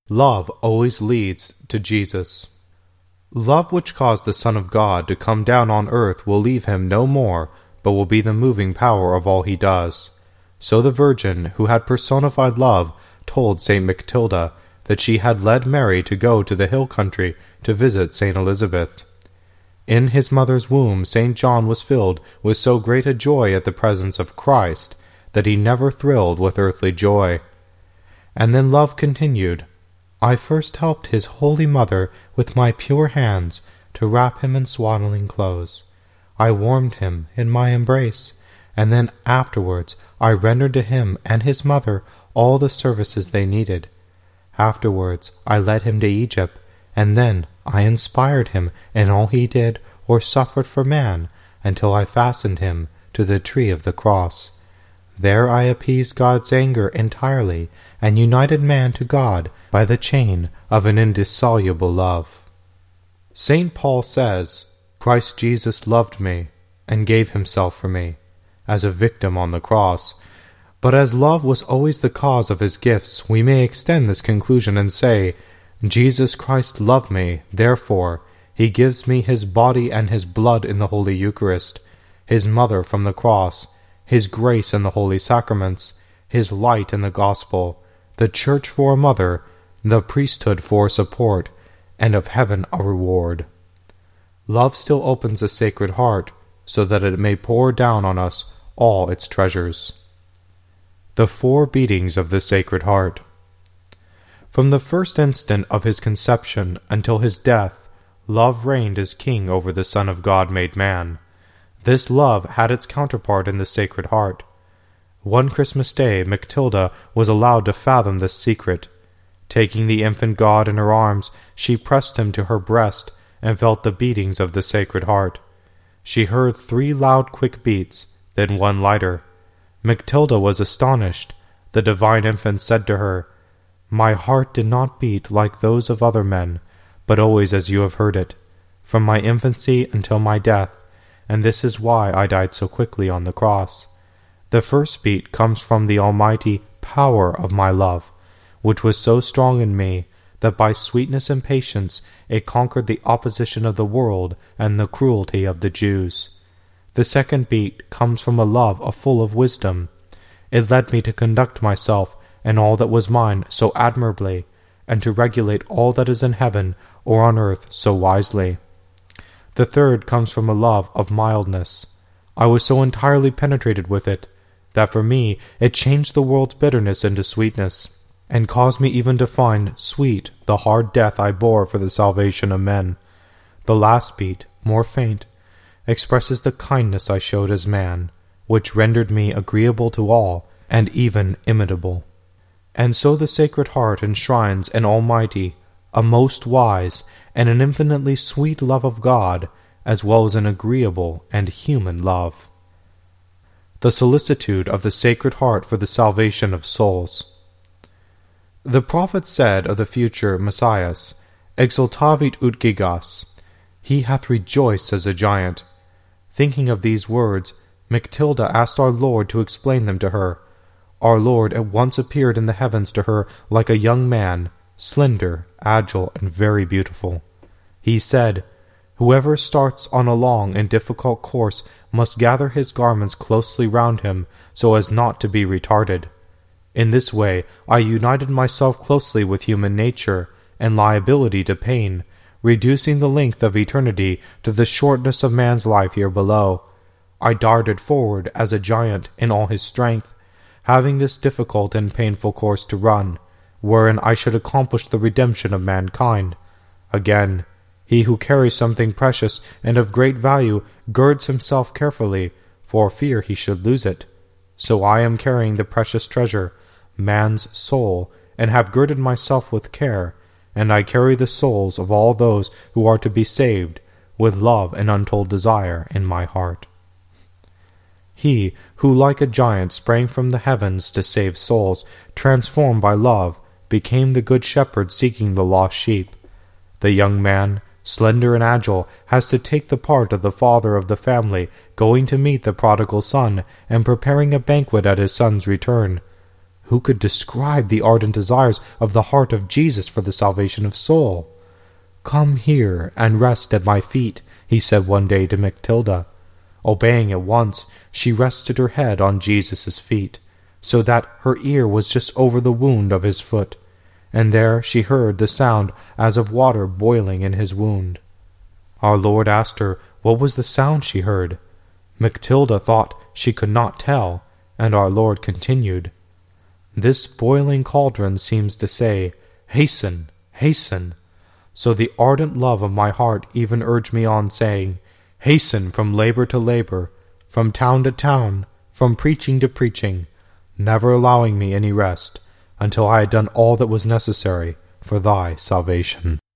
Love always leads to Jesus. Love which caused the Son of God to come down on earth will leave him no more, but will be the moving power of all he does. So the Virgin, who had personified love, told Saint Matilda that she had led Mary to go to the hill country to visit Saint Elizabeth. In his mother's womb Saint John was filled with so great a joy at the presence of Christ that he never thrilled with earthly joy. And then love continued, I first helped his holy mother with my pure hands to wrap him in swaddling clothes. I warmed him in my embrace, and then afterwards I rendered to him and his mother all the services they needed. Afterwards I led him to Egypt, and then I inspired him in all he did or suffered for man, until I fastened him to the tree of the cross. There I appeased God's anger entirely, and united man to God by the chain of an indissoluble love. St. Paul says, Christ Jesus loved me, and gave himself for me, as a victim on the cross. But as love was always the cause of his gifts, we may extend this conclusion and say, Jesus Christ loved me, therefore he gives me his body and his blood in the Holy Eucharist, his mother from the cross, his grace in the holy sacraments, his light in the gospel, the church for a mother, the priesthood for support, and of heaven a reward. Love still opens the Sacred Heart, so that it may pour down on us all its treasures. The 4 beatings of the Sacred Heart. From the first instant of his conception until his death, love reigned as king over the Son of God made man. This love had its counterpart in the Sacred Heart. One Christmas Day, Matilda was allowed to fathom this secret. Taking the infant God in her arms, she pressed him to her breast and felt the beatings of the Sacred Heart. She heard 3 loud quick beats, then 1 lighter. Matilda was astonished. The divine infant said to her, My heart did not beat like those of other men, but always as you have heard it, from my infancy until my death, and this is why I died so quickly on the cross. The first beat comes from the almighty power of my love, which was so strong in me that by sweetness and patience it conquered the opposition of the world and the cruelty of the Jews. The second beat comes from a love full of wisdom. It led me to conduct myself and all that was mine so admirably, and to regulate all that is in heaven or on earth so wisely. The third comes from a love of mildness. I was so entirely penetrated with it, that for me it changed the world's bitterness into sweetness, and caused me even to find sweet the hard death I bore for the salvation of men. The last beat, more faint, expresses the kindness I showed as man, which rendered me agreeable to all, and even imitable. And so the Sacred Heart enshrines an almighty, a most wise, and an infinitely sweet love of God, as well as an agreeable and human love. The solicitude of the Sacred Heart for the salvation of souls. The prophet said of the future Messias, Exultavit ut gigas, he hath rejoiced as a giant. Thinking of these words, Matilda asked our Lord to explain them to her. Our Lord at once appeared in the heavens to her like a young man, slender, agile, and very beautiful. He said, Whoever starts on a long and difficult course must gather his garments closely round him so as not to be retarded. In this way I united myself closely with human nature and liability to pain, reducing the length of eternity to the shortness of man's life here below. I darted forward as a giant in all his strength, having this difficult and painful course to run, wherein I should accomplish the redemption of mankind. Again, he who carries something precious and of great value girds himself carefully, for fear he should lose it. So I am carrying the precious treasure, man's soul, and have girded myself with care, and I carry the souls of all those who are to be saved, with love and untold desire in my heart. He who like a giant sprang from the heavens to save souls, transformed by love, became the good shepherd seeking the lost sheep. The young man, slender and agile, has to take the part of the father of the family, going to meet the prodigal son, and preparing a banquet at his son's return. Who could describe the ardent desires of the heart of Jesus for the salvation of soul? "Come here and rest at my feet," he said one day to Matilda. Obeying at once, she rested her head on Jesus' feet, so that her ear was just over the wound of his foot, and there she heard the sound as of water boiling in his wound. Our Lord asked her what was the sound she heard. Matilda thought she could not tell, and our Lord continued, "This boiling cauldron seems to say, 'Hasten, hasten.' So the ardent love of my heart even urged me on, saying, 'Hasten from labor to labor, from town to town, from preaching to preaching,' never allowing me any rest, until I had done all that was necessary for thy salvation."